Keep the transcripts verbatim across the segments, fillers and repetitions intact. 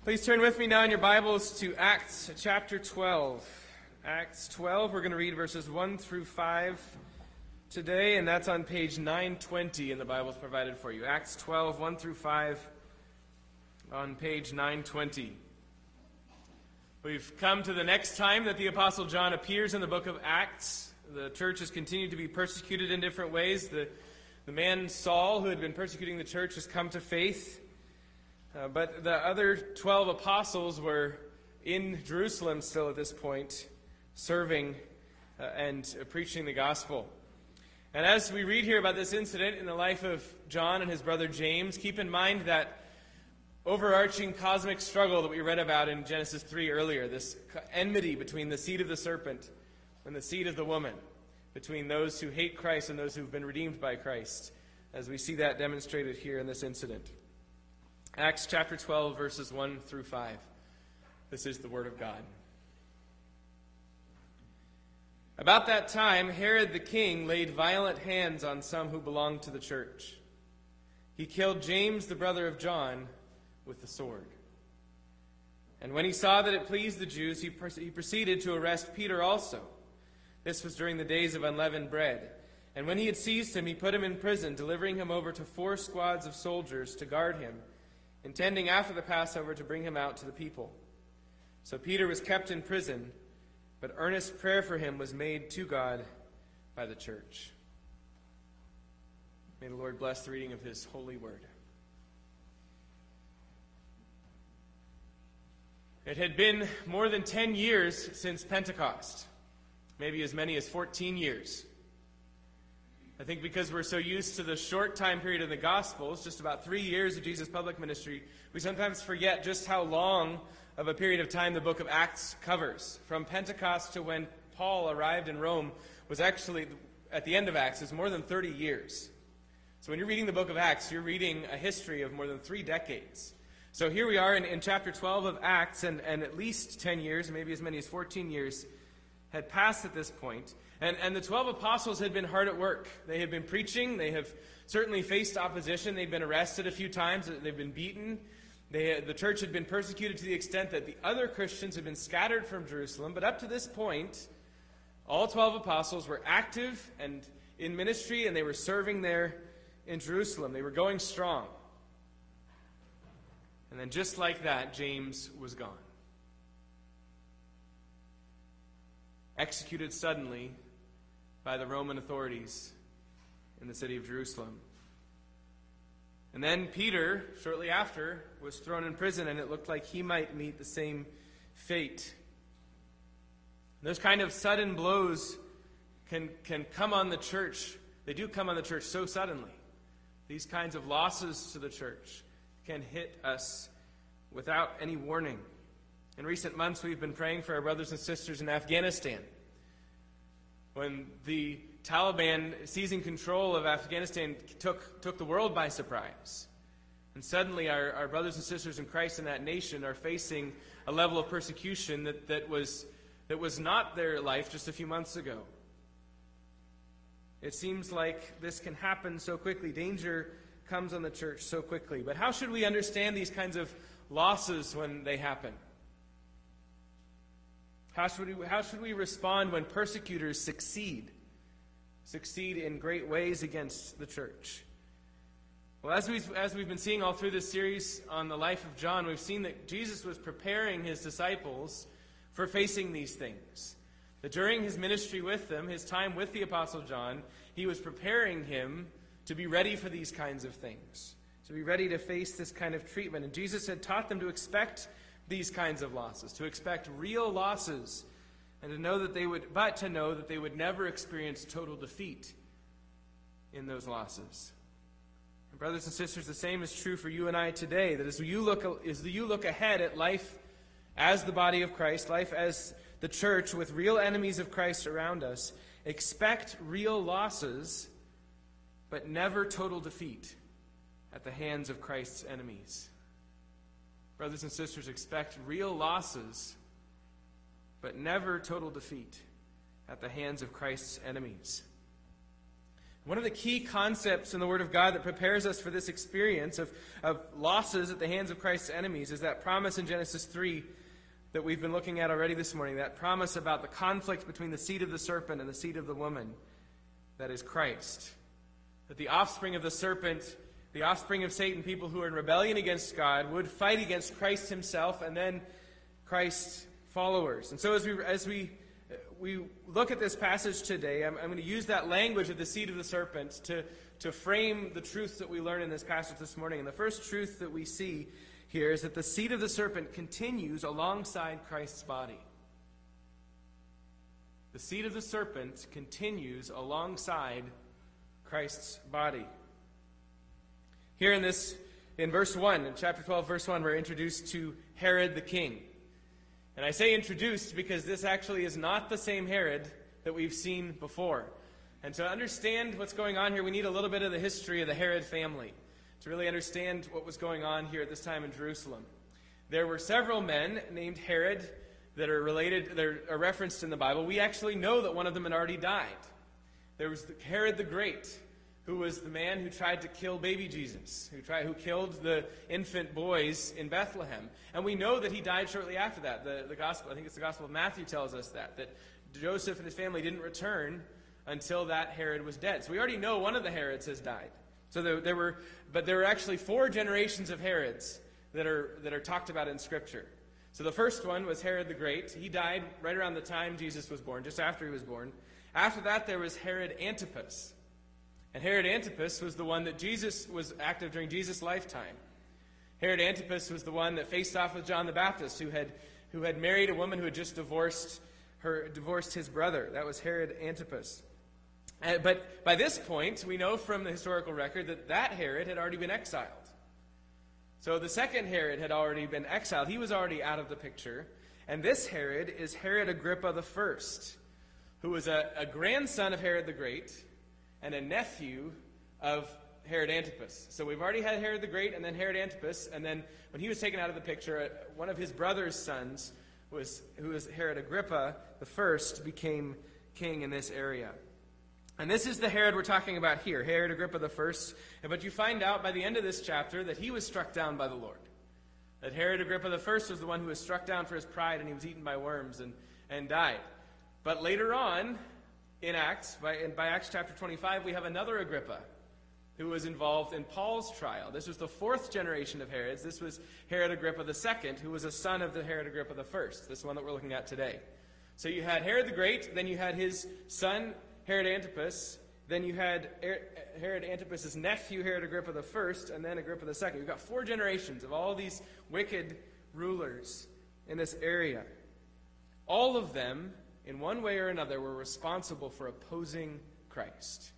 Please turn with me now in your Bibles to Acts chapter twelve. Acts twelve, we're going to read verses one through five today, and that's on page nine twenty in the Bibles provided for you. Acts twelve, one through five on page nine twenty. We've come to the next time that the Apostle John appears in the book of Acts. The church has continued to be persecuted in different ways. The, the man Saul, who had been persecuting the church, has come to faith. Uh, but the other twelve apostles were in Jerusalem still at this point, serving uh, and uh, preaching the gospel. And as we read here about this incident in the life of John and his brother James, keep in mind that overarching cosmic struggle that we read about in Genesis three earlier, this enmity between the seed of the serpent and the seed of the woman, between those who hate Christ and those who've been redeemed by Christ, as we see that demonstrated here in this incident. Acts chapter twelve, verses one through five. This is the word of God. About that time, Herod the king laid violent hands on some who belonged to the church. He killed James, the brother of John, with the sword. And when he saw that it pleased the Jews, he, pre- he proceeded to arrest Peter also. This was during the days of unleavened bread. And when he had seized him, he put him in prison, delivering him over to four squads of soldiers to guard him, intending after the Passover to bring him out to the people. So Peter was kept in prison, but earnest prayer for him was made to God by the church. May the Lord bless the reading of his holy word. It had been more than ten years since Pentecost, maybe as many as fourteen years. I think because we're so used to the short time period of the Gospels, just about three years of Jesus' public ministry, we sometimes forget just how long of a period of time the book of Acts covers. From Pentecost to when Paul arrived in Rome was actually, at the end of Acts, is more than thirty years. So when you're reading the book of Acts, you're reading a history of more than three decades. So here we are in, in chapter twelve of Acts, and, and at least ten years, maybe as many as fourteen years, had passed at this point. And, and the twelve apostles had been hard at work. They had been preaching. They have certainly faced opposition. They've been arrested a few times. They've been beaten. They, the church had been persecuted to the extent that the other Christians had been scattered from Jerusalem. But up to this point, all twelve apostles were active and in ministry, and they were serving there in Jerusalem. They were going strong. And then just like that, James was gone. Executed suddenly by the Roman authorities in the city of Jerusalem. And then Peter, shortly after, was thrown in prison, and it looked like he might meet the same fate. Those kind of sudden blows can, can come on the church. They do come on the church so suddenly. These kinds of losses to the church can hit us without any warning. In recent months, we've been praying for our brothers and sisters in Afghanistan. When the Taliban seizing control of Afghanistan took, took the world by surprise. And suddenly our, our brothers and sisters in Christ in that nation are facing a level of persecution that, that, was, that was not their life just a few months ago. It seems like this can happen so quickly. Danger comes on the church so quickly. But how should we understand these kinds of losses when they happen? How should we, how should we respond when persecutors succeed? Succeed in great ways against the church? Well, as we've, as we've been seeing all through this series on the life of John, we've seen that Jesus was preparing his disciples for facing these things. That during his ministry with them, his time with the Apostle John, he was preparing him to be ready for these kinds of things, to be ready to face this kind of treatment. And Jesus had taught them to expect these kinds of losses, to expect real losses, and to know that they would, but to know that they would never experience total defeat in those losses. And brothers and sisters, the same is true for you and I today. That as you look, as you look ahead at life as the body of Christ, life as the church with real enemies of Christ around us, expect real losses, but never total defeat at the hands of Christ's enemies. Brothers and sisters, expect real losses, but never total defeat at the hands of Christ's enemies. One of the key concepts in the Word of God that prepares us for this experience of, of losses at the hands of Christ's enemies is that promise in Genesis three that we've been looking at already this morning, that promise about the conflict between the seed of the serpent and the seed of the woman, that is Christ. That the offspring of the serpent, the offspring of Satan, people who are in rebellion against God, would fight against Christ himself and then Christ's followers. And so as we as we we look at this passage today, I'm, I'm going to use that language of the seed of the serpent to, to frame the truths that we learn in this passage this morning. And the first truth that we see here is that the seed of the serpent continues alongside Christ's body. The seed of the serpent continues alongside Christ's body. Here in this, in verse one, in chapter twelve, verse one, we're introduced to Herod the king. And I say introduced because this actually is not the same Herod that we've seen before. And to understand what's going on here, we need a little bit of the history of the Herod family to really understand what was going on here at this time in Jerusalem. There were several men named Herod that are related, that are referenced in the Bible. We actually know that one of them had already died. There was Herod the Great, who was the man who tried to kill baby Jesus, who tried, who killed the infant boys in Bethlehem. And we know that he died shortly after that. The, the gospel, I think it's the Gospel of Matthew tells us that, that Joseph and his family didn't return until that Herod was dead. So we already know one of the Herods has died. So there, there were, but there were actually four generations of Herods that are that are talked about in Scripture. So the first one was Herod the Great. He died right around the time Jesus was born, just after he was born. After that, there was Herod Antipas. And Herod Antipas was the one that Jesus was active during Jesus' lifetime. Herod Antipas was the one that faced off with John the Baptist, who had who had married a woman who had just divorced her divorced his brother. That was Herod Antipas. Uh, but by this point, we know from the historical record that that Herod had already been exiled. So the second Herod had already been exiled. He was already out of the picture. And this Herod is Herod Agrippa the First, who was a, a grandson of Herod the Great and a nephew of Herod Antipas. So we've already had Herod the Great and then Herod Antipas, and then when he was taken out of the picture, one of his brother's sons, was who was Herod Agrippa the First, became king in this area. And this is the Herod we're talking about here, Herod Agrippa the First. But you find out by the end of this chapter that he was struck down by the Lord. That Herod Agrippa the First was the one who was struck down for his pride, and he was eaten by worms and, and died. But later on, in Acts, by, in, by Acts chapter twenty-five, we have another Agrippa who was involved in Paul's trial. This was the fourth generation of Herods. This was Herod Agrippa the Second, who was a son of the Herod Agrippa the First, this one that we're looking at today. So you had Herod the Great, then you had his son, Herod Antipas, then you had Herod Antipas' nephew, Herod Agrippa the First, and then Agrippa the Second. You've got four generations of all these wicked rulers in this area. All of them, in one way or another, were responsible for opposing Christ.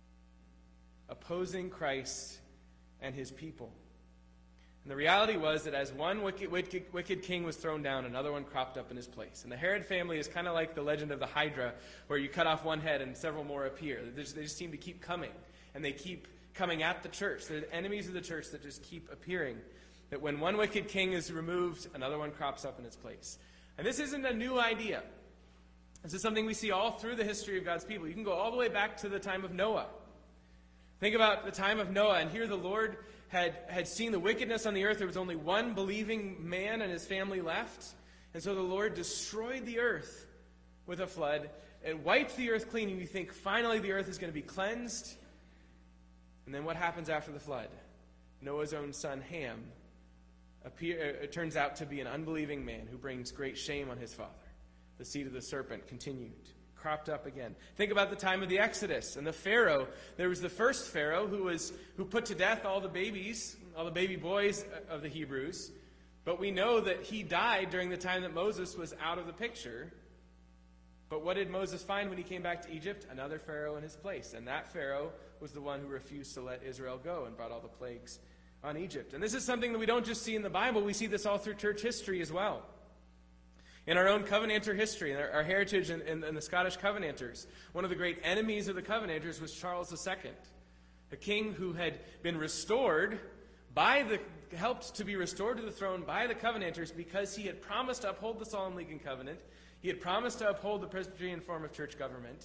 Opposing Christ and his people. And the reality was that as one wicked, wicked, wicked king was thrown down, another one cropped up in his place. And the Herod family is kind of like the legend of the Hydra, where you cut off one head and several more appear. They just, they just seem to keep coming, and they keep coming at the church. They're the enemies of the church that just keep appearing. That when one wicked king is removed, another one crops up in its place. And this isn't a new idea. This is something we see all through the history of God's people. You can go all the way back to the time of Noah. Think about the time of Noah, and here the Lord had, had seen the wickedness on the earth. There was only one believing man and his family left. And so the Lord destroyed the earth with a flood and wiped the earth clean. And you think, finally the earth is going to be cleansed. And then what happens after the flood? Noah's own son, Ham, appear, it turns out to be an unbelieving man who brings great shame on his father. The seed of the serpent continued. Cropped up again. Think about the time of the Exodus and the Pharaoh. There was the first Pharaoh who was who put to death all the babies, all the baby boys of the Hebrews. But we know that he died during the time that Moses was out of the picture. But what did Moses find when he came back to Egypt? Another Pharaoh in his place. And that Pharaoh was the one who refused to let Israel go and brought all the plagues on Egypt. And this is something that we don't just see in the Bible. We see this all through church history as well. In our own Covenanter history, in our, our heritage in, in, in the Scottish Covenanters, one of the great enemies of the Covenanters was Charles the Second, a king who had been restored by the, helped to be restored to the throne by the Covenanters because he had promised to uphold the Solemn League and Covenant. He had promised to uphold the Presbyterian form of church government.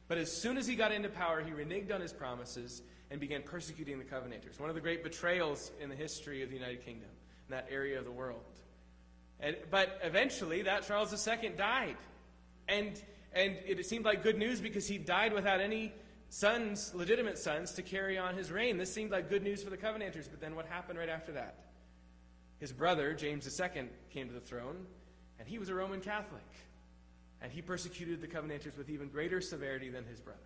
But as soon as he got into power, he reneged on his promises and began persecuting the Covenanters. One of the great betrayals in the history of the United Kingdom, in that area of the world. And, but eventually, that Charles the Second died. And, and it seemed like good news because he died without any sons, legitimate sons, to carry on his reign. This seemed like good news for the Covenanters. But then what happened right after that? His brother, James the Second, came to the throne, and he was a Roman Catholic. And he persecuted the Covenanters with even greater severity than his brother.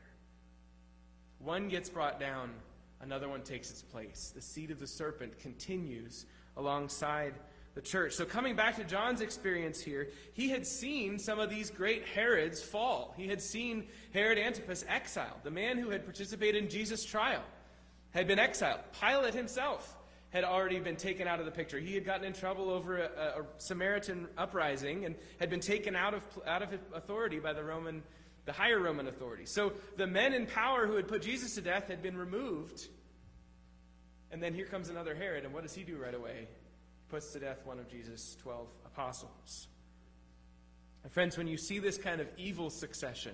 One gets brought down, another one takes its place. The seed of the serpent continues alongside the church. So coming back to John's experience here, he had seen some of these great Herods fall. He had seen Herod Antipas exiled. The man who had participated in Jesus' trial had been exiled. Pilate himself had already been taken out of the picture. He had gotten in trouble over a, a Samaritan uprising and had been taken out of out of authority by the Roman, the higher Roman authority. So the men in power who had put Jesus to death had been removed. And then here comes another Herod, and what does he do right away? He puts to death one of Jesus' twelve apostles. And friends, when you see this kind of evil succession,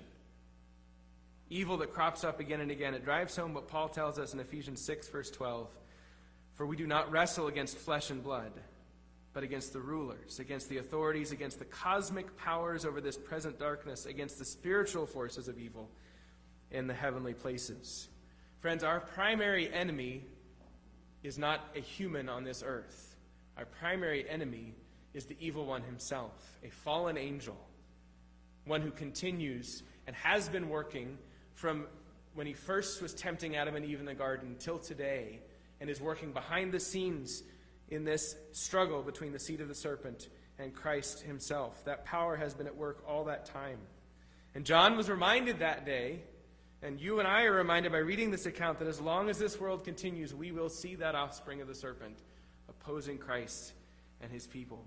evil that crops up again and again, it drives home what Paul tells us in Ephesians six, verse twelve. For we do not wrestle against flesh and blood, but against the rulers, against the authorities, against the cosmic powers over this present darkness, against the spiritual forces of evil in the heavenly places. Friends, our primary enemy is not a human on this earth. Our primary enemy is the evil one himself, a fallen angel, one who continues and has been working from when he first was tempting Adam and Eve in the garden till today, and is working behind the scenes in this struggle between the seed of the serpent and Christ himself. That power has been at work all that time. And John was reminded that day, and you and I are reminded by reading this account, that as long as this world continues, we will see that offspring of the serpent opposing Christ and his people.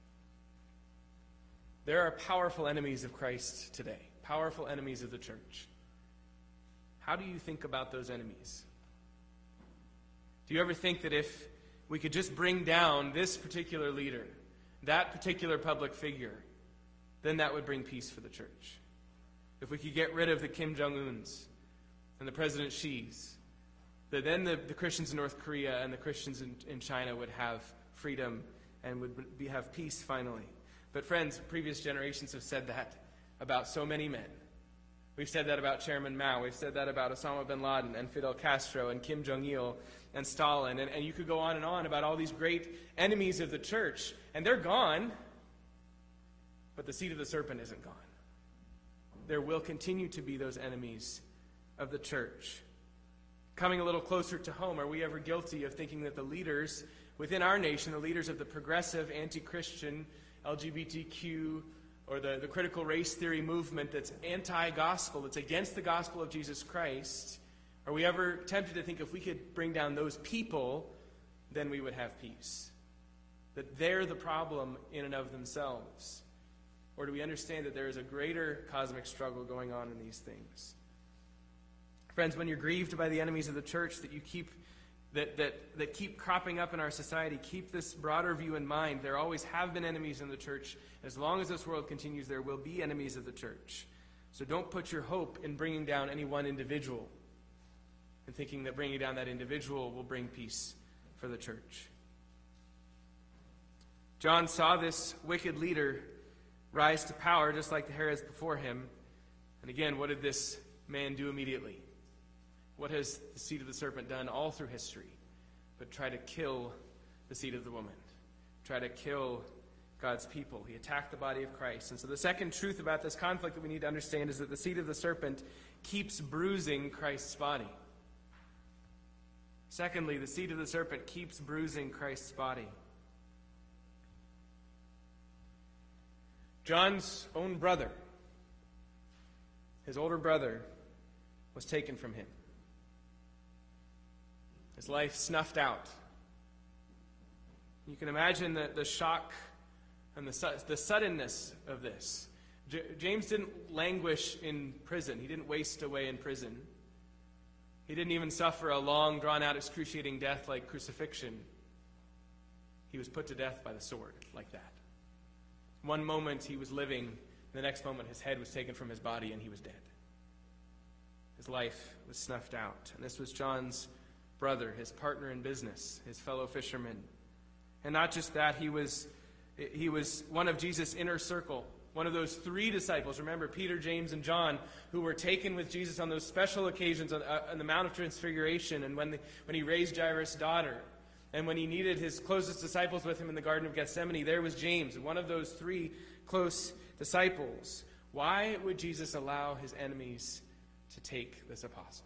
There are powerful enemies of Christ today, powerful enemies of the church. How do you think about those enemies? Do you ever think that if we could just bring down this particular leader, that particular public figure, then that would bring peace for the church? If we could get rid of the Kim Jong-uns and the President Xi's, that then the, the Christians in North Korea and the Christians in, in China would have freedom and would be, have peace finally. But friends, previous generations have said that about so many men. We've said that about Chairman Mao. We've said that about Osama bin Laden and Fidel Castro and Kim Jong-il and Stalin. And, and you could go on and on about all these great enemies of the church. And they're gone, but the seed of the serpent isn't gone. There will continue to be those enemies of the church. Coming a little closer to home, are we ever guilty of thinking that the leaders within our nation, the leaders of the progressive, anti-Christian, L G B T Q, or the, the critical race theory movement that's anti-gospel, that's against the gospel of Jesus Christ, are we ever tempted to think if we could bring down those people, then we would have peace? That they're the problem in and of themselves? Or do we understand that there is a greater cosmic struggle going on in these things? Friends, when you're grieved by the enemies of the church that you keep That, that, that keep cropping up in our society, keep this broader view in mind. There always have been enemies in the church. As long as this world continues, there will be enemies of the church. So don't put your hope in bringing down any one individual and thinking that bringing down that individual will bring peace for the church. John saw this wicked leader rise to power just like the Herods before him. And again, what did this man do immediately? What has the seed of the serpent done all through history? But try to kill the seed of the woman. Try to kill God's people. He attacked the body of Christ. And so the second truth about this conflict that we need to understand is that the seed of the serpent keeps bruising Christ's body. Secondly, the seed of the serpent keeps bruising Christ's body. John's own brother, his older brother, was taken from him. His life snuffed out. You can imagine the, the shock and the, the suddenness of this. J- James didn't languish in prison. He didn't waste away in prison. He didn't even suffer a long, drawn-out, excruciating death like crucifixion. He was put to death by the sword like that. One moment he was living, the next moment his head was taken from his body and he was dead. his life was snuffed out. And this was John's brother, his partner in business, his fellow fisherman. And not just that, he was he was one of Jesus' inner circle, one of those three disciples. Remember, Peter, James, and John, who were taken with Jesus on those special occasions on, uh, on the Mount of Transfiguration, and when, the, when he raised Jairus' daughter, and when he needed his closest disciples with him in the Garden of Gethsemane, there was James, one of those three close disciples. Why would Jesus allow his enemies to take this apostle?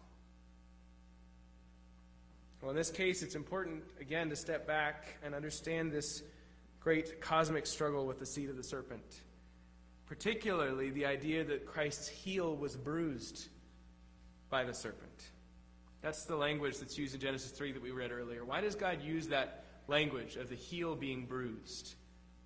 Well, in this case, it's important, again, to step back and understand this great cosmic struggle with the seed of the serpent. Particularly the idea that Christ's heel was bruised by the serpent. That's the language that's used in Genesis three that we read earlier. Why does God use that language of the heel being bruised?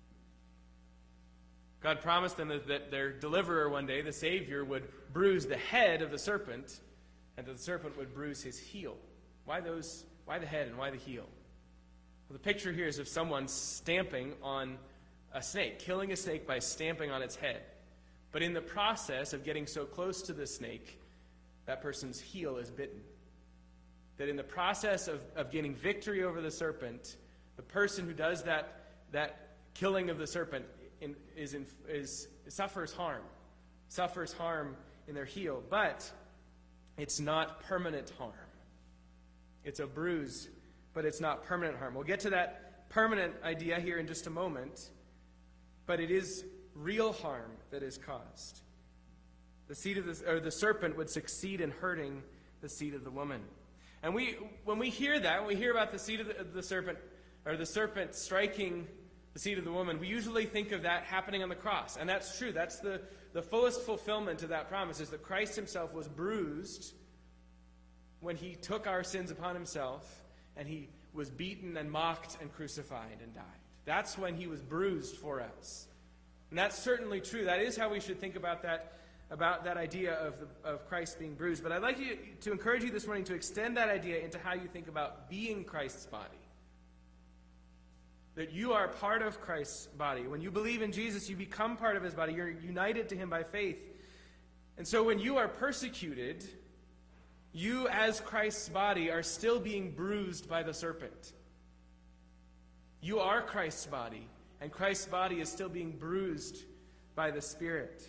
God promised them that, that their deliverer one day, the Savior, would bruise the head of the serpent, and that the serpent would bruise his heel. Why those? Why the head and why the heel? Well, the picture here is of someone stamping on a snake, killing a snake by stamping on its head. But in the process of getting so close to the snake, that person's heel is bitten. That in the process of, of gaining victory over the serpent, the person who does that, that killing of the serpent in, is, in, is suffers harm. Suffers harm in their heel. But it's not permanent harm. It's a bruise, but it's not permanent harm. We'll get to that permanent idea here in just a moment. But it is real harm that is caused. The seed of the, or the serpent would succeed in hurting the seed of the woman. And we, when we hear that, when we hear about the seed of the, the serpent, or the serpent striking the seed of the woman, we usually think of that happening on the cross. And that's true. That's the, the fullest fulfillment of that promise, is that Christ himself was bruised when he took our sins upon himself, and he was beaten and mocked and crucified and died. That's when he was bruised for us. And that's certainly true. That is how we should think about that, about that idea of, the, of Christ being bruised. But I'd like you to encourage you this morning to extend that idea into how you think about being Christ's body. That you are part of Christ's body. When you believe in Jesus, you become part of his body. You're united to him by faith. And so when you are persecuted, you as Christ's body are still being bruised by the serpent. You are Christ's body, and Christ's body is still being bruised by the Spirit.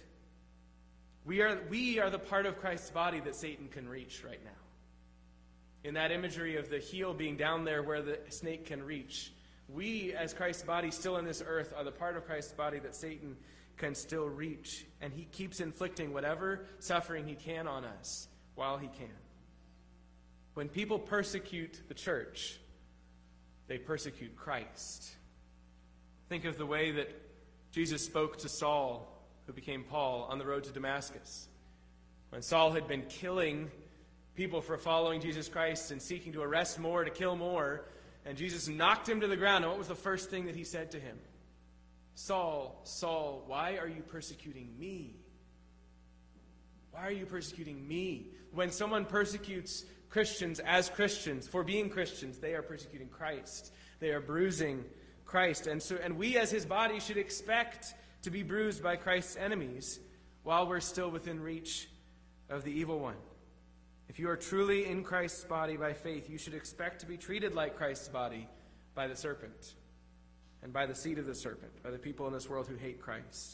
We are, we are the part of Christ's body that Satan can reach right now. In that imagery of the heel being down there where the snake can reach, we as Christ's body still in this earth are the part of Christ's body that Satan can still reach. And he keeps inflicting whatever suffering he can on us while he can. When people persecute the church, they persecute Christ. Think of the way that Jesus spoke to Saul, who became Paul, on the road to Damascus. When Saul had been killing people for following Jesus Christ and seeking to arrest more, to kill more, and Jesus knocked him to the ground, and what was the first thing that he said to him? Saul, Saul, why are you persecuting me? Why are you persecuting me? When someone persecutes Christians as Christians, for being Christians, they are persecuting Christ. They are bruising Christ. And so, and we as his body should expect to be bruised by Christ's enemies while we're still within reach of the evil one. If you are truly in Christ's body by faith, you should expect to be treated like Christ's body by the serpent and by the seed of the serpent, by the people in this world who hate Christ.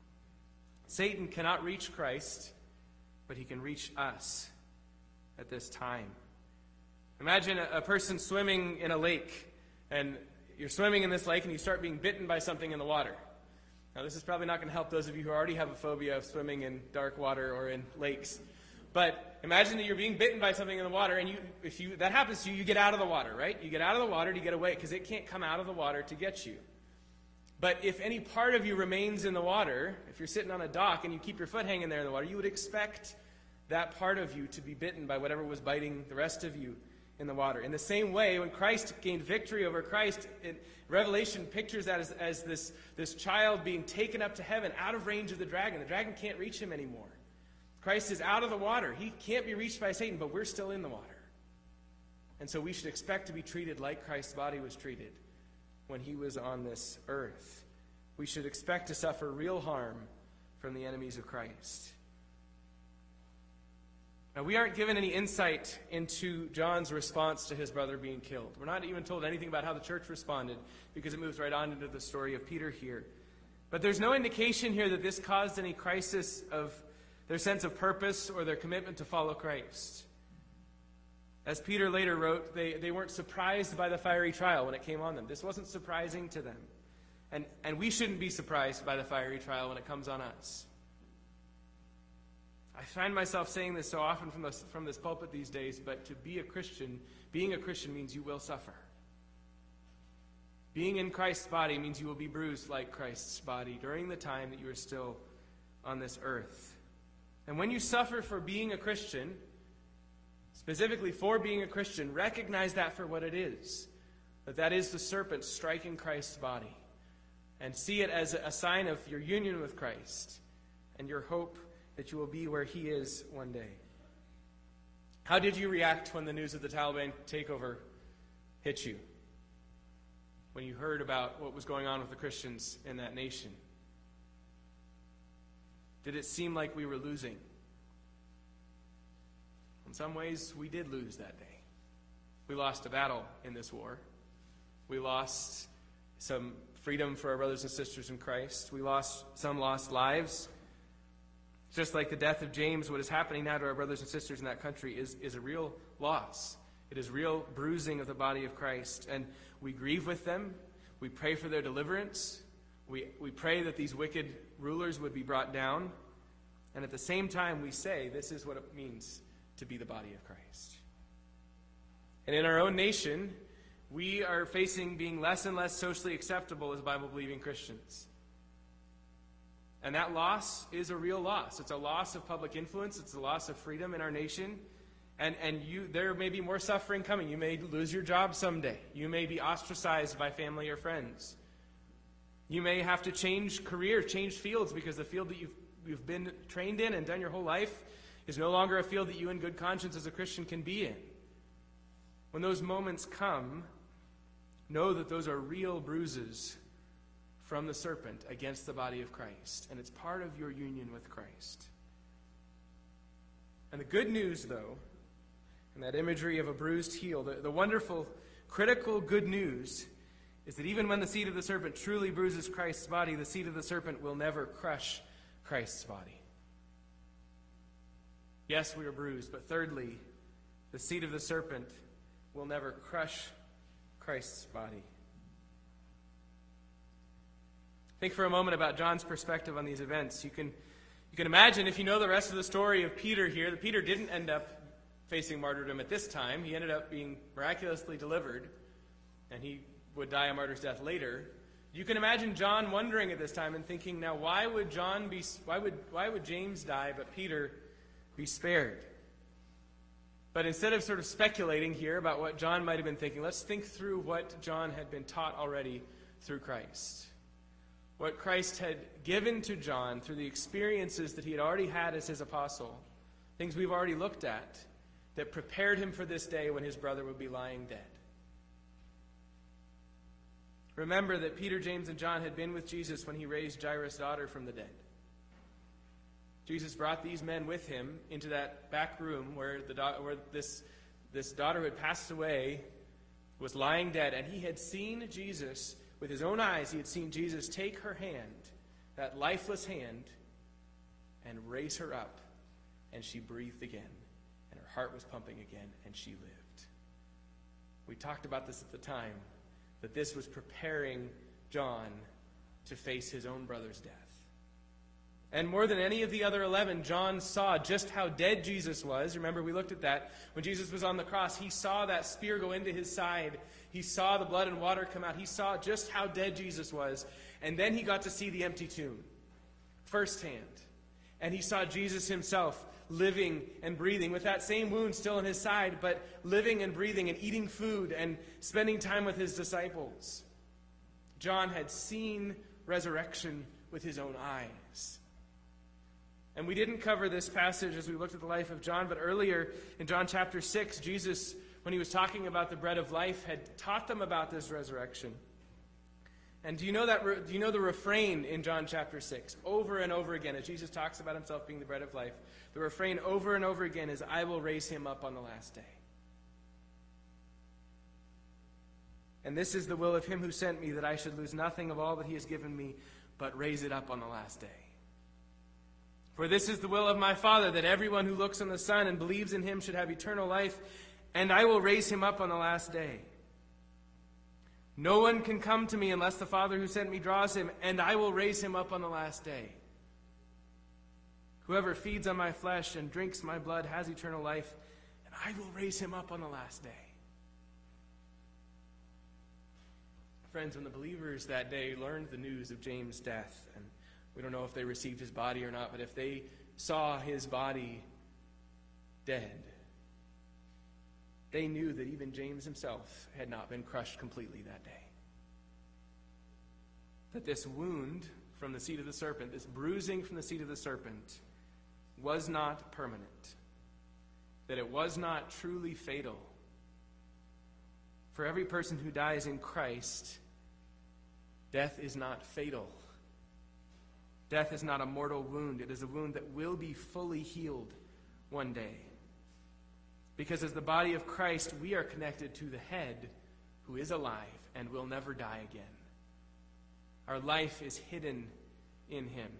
Satan cannot reach Christ, but he can reach us at this time. Imagine a, a person swimming in a lake, and you're swimming in this lake and you start being bitten by something in the water. Now, this is probably not going to help those of you who already have a phobia of swimming in dark water or in lakes. But imagine that you're being bitten by something in the water, and you, if you that happens to you, you get out of the water, right? You get out of the water to get away, because it can't come out of the water to get you. But if any part of you remains in the water, if you're sitting on a dock and you keep your foot hanging there in the water, you would expect that part of you to be bitten by whatever was biting the rest of you in the water. In the same way, when Christ gained victory over Christ, it, Revelation pictures that as, as this, this child being taken up to heaven out of range of the dragon. The dragon can't reach him anymore. Christ is out of the water. He can't be reached by Satan, but we're still in the water. And so we should expect to be treated like Christ's body was treated when he was on this earth. We should expect to suffer real harm from the enemies of Christ. Now, we aren't given any insight into John's response to his brother being killed. We're not even told anything about how the church responded, because it moves right on into the story of Peter here. But there's no indication here that this caused any crisis of their sense of purpose or their commitment to follow Christ. As Peter later wrote, they, they weren't surprised by the fiery trial when it came on them. This wasn't surprising to them. And, and we shouldn't be surprised by the fiery trial when it comes on us. I find myself saying this so often from this, from this pulpit these days, but to be a Christian, being a Christian means you will suffer. Being in Christ's body means you will be bruised like Christ's body during the time that you are still on this earth. And when you suffer for being a Christian, specifically for being a Christian, recognize that for what it is. That that is the serpent striking Christ's body. And see it as a sign of your union with Christ and your hope that you will be where he is one day. How did you react when the news of the Taliban takeover hit you? When you heard about what was going on with the Christians in that nation? Did it seem like we were losing? In some ways, we did lose that day. We lost a battle in this war. We lost some freedom for our brothers and sisters in Christ. We lost, some lost lives. Just like the death of James, what is happening now to our brothers and sisters in that country is, is a real loss. It is real bruising of the body of Christ. And we grieve with them. We pray for their deliverance. We, we pray that these wicked rulers would be brought down. And at the same time, we say, this is what it means to be the body of Christ. And in our own nation, we are facing being less and less socially acceptable as Bible-believing Christians. And that loss is a real loss. It's a loss of public influence. It's a loss of freedom in our nation. And, and you, there may be more suffering coming. You may lose your job someday. You may be ostracized by family or friends. You may have to change career, change fields, because the field that you've, you've been trained in and done your whole life is no longer a field that you in good conscience as a Christian can be in. When those moments come, know that those are real bruises from the serpent against the body of Christ. And it's part of your union with Christ. And the good news, though, and that imagery of a bruised heel, the, the wonderful, critical good news is that even when the seed of the serpent truly bruises Christ's body, the seed of the serpent will never crush Christ's body. Yes, we are bruised, but thirdly, the seed of the serpent will never crush Christ's body. Think for a moment about John's perspective on these events. You can, you can imagine, if you know the rest of the story of Peter here, that Peter didn't end up facing martyrdom at this time. He ended up being miraculously delivered, and he would die a martyr's death later. You can imagine John wondering at this time and thinking, now why would John be, why would, why would James die, but Peter be spared? But instead of sort of speculating here about what John might have been thinking, let's think through what John had been taught already through Christ. What Christ had given to John through the experiences that he had already had as his apostle, things we've already looked at, that prepared him for this day when his brother would be lying dead. Remember that Peter, James, and John had been with Jesus when he raised Jairus' daughter from the dead. Jesus brought these men with him into that back room where, the da- where this, this daughter who had passed away was lying dead, and he had seen Jesus. With his own eyes, he had seen Jesus take her hand, that lifeless hand, and raise her up. And she breathed again, and her heart was pumping again, and she lived. We talked about this at the time, that this was preparing John to face his own brother's death. And more than any of the other eleven, John saw just how dead Jesus was. Remember, we looked at that. When Jesus was on the cross, he saw that spear go into his side. He saw the blood and water come out. He saw just how dead Jesus was. And then he got to see the empty tomb firsthand. And he saw Jesus himself living and breathing with that same wound still in his side, but living and breathing and eating food and spending time with his disciples. John had seen resurrection with his own eyes. And we didn't cover this passage as we looked at the life of John, but earlier in John chapter six, Jesus, when he was talking about the bread of life, had taught them about this resurrection. And do you know that? Do you know the refrain in John chapter six? Over and over again, as Jesus talks about himself being the bread of life, the refrain over and over again is, I will raise him up on the last day. And this is the will of him who sent me, that I should lose nothing of all that he has given me, but raise it up on the last day. For this is the will of my Father, that everyone who looks on the Son and believes in him should have eternal life, and I will raise him up on the last day. No one can come to me unless the Father who sent me draws him, and I will raise him up on the last day. Whoever feeds on my flesh and drinks my blood has eternal life, and I will raise him up on the last day. Friends, when the believers that day learned the news of James' death, and we don't know if they received his body or not, but if they saw his body dead, they knew that even James himself had not been crushed completely that day. That this wound from the seed of the serpent, this bruising from the seed of the serpent, was not permanent. That it was not truly fatal. For every person who dies in Christ, death is not fatal. Death is not a mortal wound. It is a wound that will be fully healed one day. Because as the body of Christ, we are connected to the head who is alive and will never die again. Our life is hidden in him.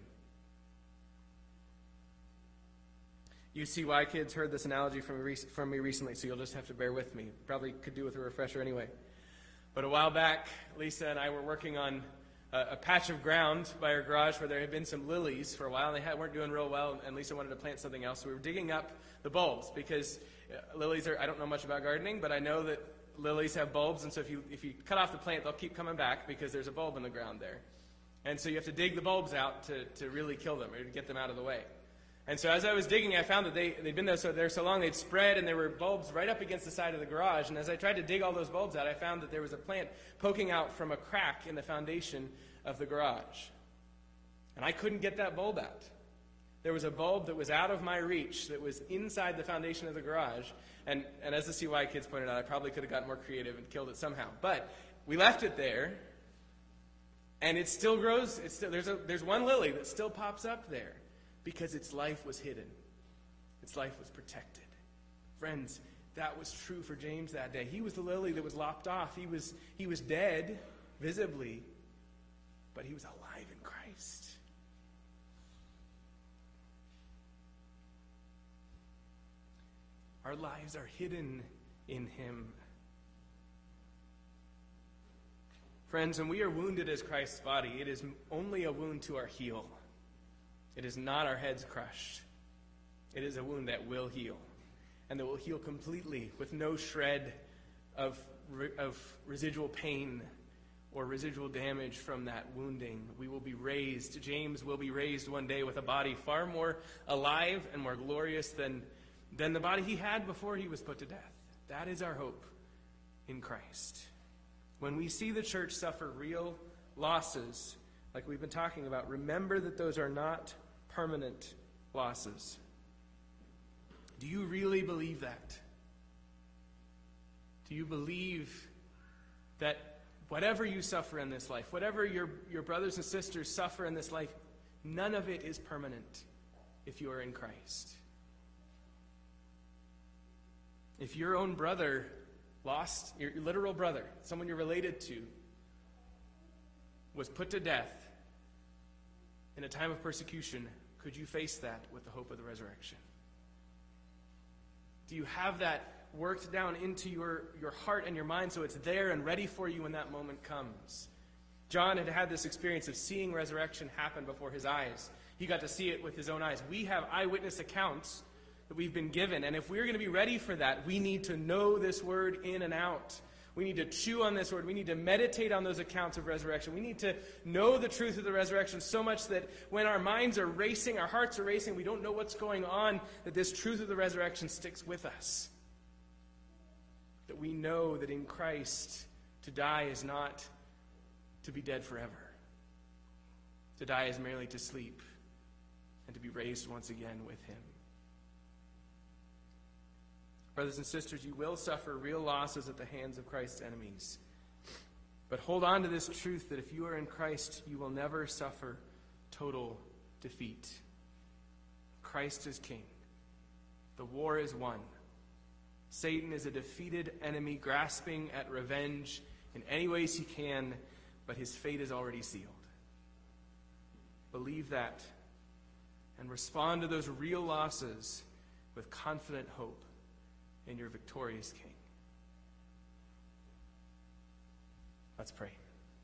U C Y kids heard this analogy from me, from me recently, so you'll just have to bear with me. Probably could do with a refresher anyway. But a while back, Lisa and I were working on a, a patch of ground by our garage where there had been some lilies for a while, and they had, weren't doing real well, and Lisa wanted to plant something else. So we were digging up the bulbs, because uh, lilies are, I don't know much about gardening, but I know that lilies have bulbs, and so if you if you cut off the plant, they'll keep coming back because there's a bulb in the ground there. And so you have to dig the bulbs out to, to really kill them, or to get them out of the way. And so as I was digging, I found that they, they'd been there so, there so long, they'd spread, and there were bulbs right up against the side of the garage. And as I tried to dig all those bulbs out, I found that there was a plant poking out from a crack in the foundation of the garage. And I couldn't get that bulb out. There was a bulb that was out of my reach, that was inside the foundation of the garage. And, and as the C Y kids pointed out, I probably could have gotten more creative and killed it somehow. But we left it there, and it still grows. It's still, there's, a, there's one lily that still pops up there. Because its life was hidden. Its life was protected. Friends, that was true for James that day. He was the lily that was lopped off. He was, he was dead, visibly, but he was alive in Christ. Our lives are hidden in him. Friends, when we are wounded as Christ's body, it is only a wound to our heel. It is not our heads crushed. It is a wound that will heal, and that will heal completely with no shred of, of residual pain or residual damage from that wounding. We will be raised. James will be raised one day with a body far more alive and more glorious than, than the body he had before he was put to death. That is our hope in Christ. When we see the church suffer real losses, like we've been talking about, remember that those are not permanent losses. Do you really believe that? Do you believe that whatever you suffer in this life, whatever your, your brothers and sisters suffer in this life, none of it is permanent if you are in Christ? If your own brother lost, your literal brother, someone you're related to, was put to death in a time of persecution, could you face that with the hope of the resurrection? Do you have that worked down into your, your heart and your mind so it's there and ready for you when that moment comes? John had had this experience of seeing resurrection happen before his eyes. He got to see it with his own eyes. We have eyewitness accounts that we've been given, and if we're going to be ready for that, we need to know this word in and out. We need to chew on this word. We need to meditate on those accounts of resurrection. We need to know the truth of the resurrection so much that when our minds are racing, our hearts are racing, we don't know what's going on, that this truth of the resurrection sticks with us. That we know that in Christ, to die is not to be dead forever. To die is merely to sleep and to be raised once again with him. Brothers and sisters, you will suffer real losses at the hands of Christ's enemies. But hold on to this truth that if you are in Christ, you will never suffer total defeat. Christ is king. The war is won. Satan is a defeated enemy grasping at revenge in any ways he can, but his fate is already sealed. Believe that and respond to those real losses with confident hope in your victorious King. Let's pray.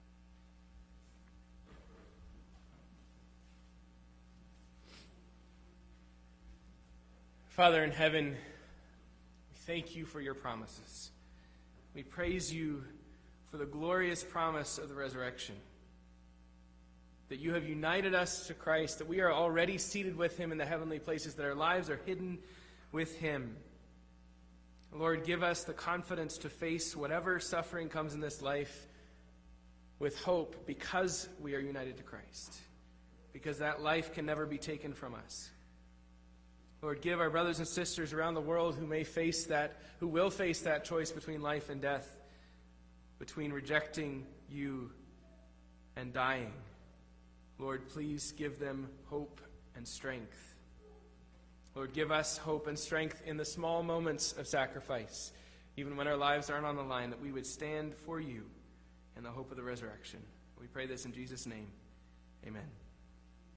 Father in heaven, we thank you for your promises. We praise you for the glorious promise of the resurrection, that you have united us to Christ, that we are already seated with him in the heavenly places, that our lives are hidden with him. Lord, give us the confidence to face whatever suffering comes in this life with hope, because we are united to Christ, because that life can never be taken from us. Lord, give our brothers and sisters around the world who may face that, who will face that choice between life and death, between rejecting you and dying. Lord, please give them hope and strength. Lord, give us hope and strength in the small moments of sacrifice, even when our lives aren't on the line, that we would stand for you in the hope of the resurrection. We pray this in Jesus' name. Amen.